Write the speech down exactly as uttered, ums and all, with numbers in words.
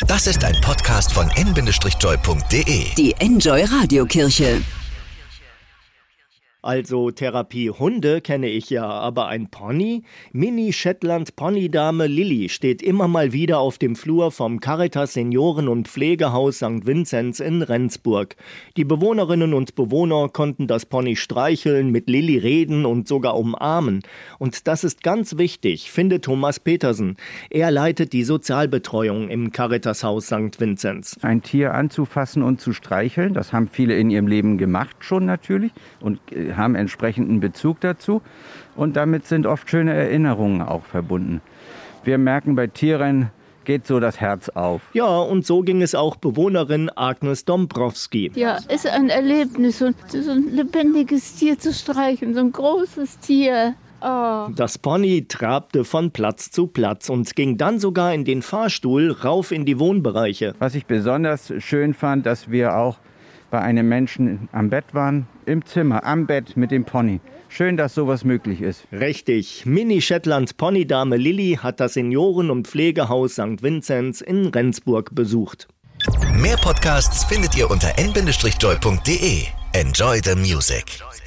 Das ist ein Podcast von en Bindestrich-joy punkt de. Die Enjoy Radiokirche. Also Therapie Hunde kenne ich ja, aber ein Pony? Mini-Shetland-Ponydame Lilly steht immer mal wieder auf dem Flur vom Caritas Senioren- und Pflegehaus Sankt Vinzenz in Rendsburg. Die Bewohnerinnen und Bewohner konnten das Pony streicheln, mit Lilly reden und sogar umarmen. Und das ist ganz wichtig, findet Thomas Petersen. Er leitet die Sozialbetreuung im Caritas-Haus Sankt Vinzenz. Ein Tier anzufassen und zu streicheln, das haben viele in ihrem Leben gemacht schon natürlich und haben entsprechenden Bezug dazu und damit sind oft schöne Erinnerungen auch verbunden. Wir merken, bei Tieren geht so das Herz auf. Ja, und so ging es auch Bewohnerin Agnes Dombrowski. Ja, es ist ein Erlebnis, so ein lebendiges Tier zu streichen, so ein großes Tier. Oh. Das Pony trabte von Platz zu Platz und ging dann sogar in den Fahrstuhl rauf in die Wohnbereiche. Was ich besonders schön fand, dass wir auch bei einem Menschen am Bett waren, im Zimmer, am Bett mit dem Pony. Schön, dass sowas möglich ist. Richtig. Mini-Shetland-Ponydame Lilly hat das Senioren- und Pflegehaus Sankt Vinzenz in Rendsburg besucht. Mehr Podcasts findet ihr unter en Bindestrich-joy punkt de. Enjoy the music.